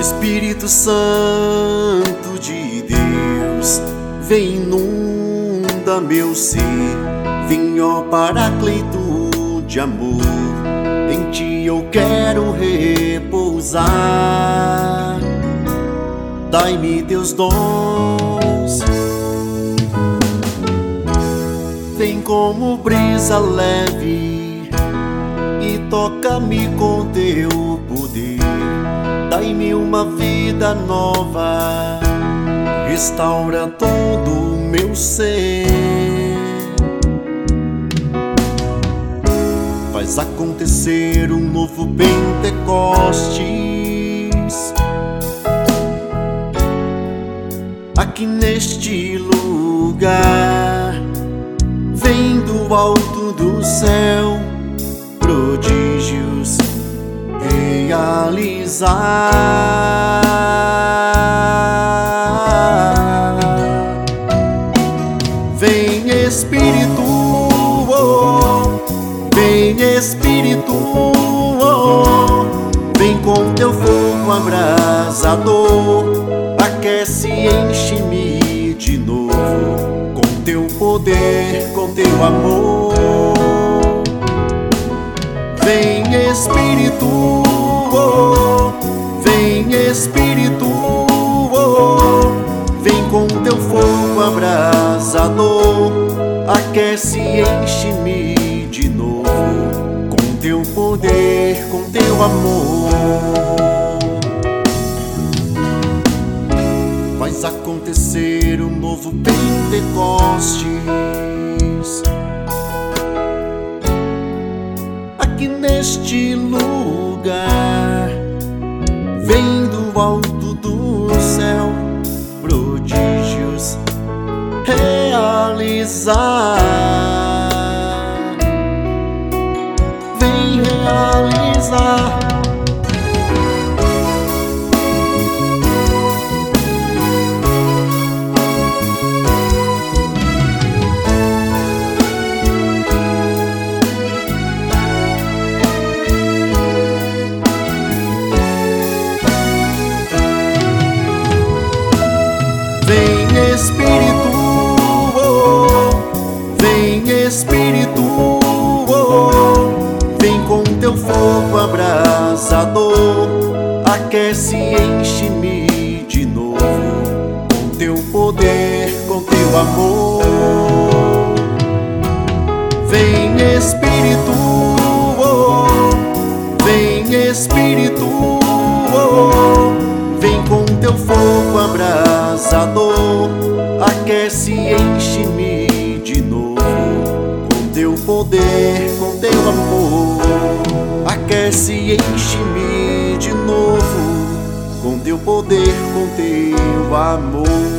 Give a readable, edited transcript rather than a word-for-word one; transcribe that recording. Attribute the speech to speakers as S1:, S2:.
S1: Espírito Santo de Deus, vem inunda meu ser. Vem, ó Paracleto de amor, em ti eu quero repousar. Dai-me teus dons, vem como brisa leve e toca-me com teu poder. Dai-me uma vida nova, restaura todo o meu ser. Faz acontecer um novo Pentecostes aqui neste lugar. Vem do alto do céu prodígios realizar. Vem Espírito, oh, vem Espírito, oh, vem com teu fogo abrasador, aquece e enche-me de novo, com teu poder, com teu amor. Vem Espírito, oh, vem Espírito, oh, vem com teu fogo abrasador, aquece e enche-me de novo, com teu poder, com teu amor. Faz acontecer um novo Pentecostes aqui neste lugar. Vem do alto do céu prodígios realizar. Vem realizar. Vem Espírito, oh, vem Espírito, oh, vem com teu fogo abrasador, aquece e enche-me de novo, com teu poder, com teu amor. Vem Espírito, oh, vem Espírito, oh, vem com teu fogo abrasador, aquece e enche-me de novo, com teu poder, com teu amor. Aquece e enche-me de novo, com teu poder, com teu amor.